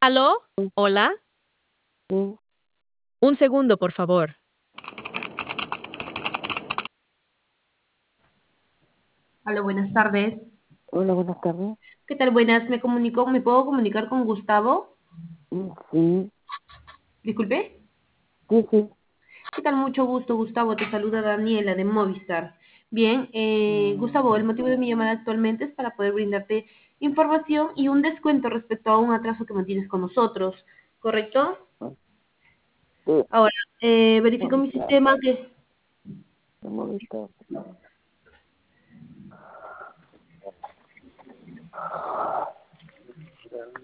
¿Aló? ¿Hola? Sí, Un segundo, por favor. Hola, buenas tardes. hola, buenas tardes. ¿Qué tal? Buenas, me puedo comunicar con Gustavo? Sí, Disculpe. sí, sí. ¿Qué tal? Mucho gusto, Gustavo. Te saluda Daniela de Movistar. Bien, Gustavo, el motivo de mi llamada actualmente es para poder brindarte información y un descuento respecto a un atraso que mantienes con nosotros, ¿correcto? Sí, Ahora, verifico mi Movistar, sistema que... Movistar.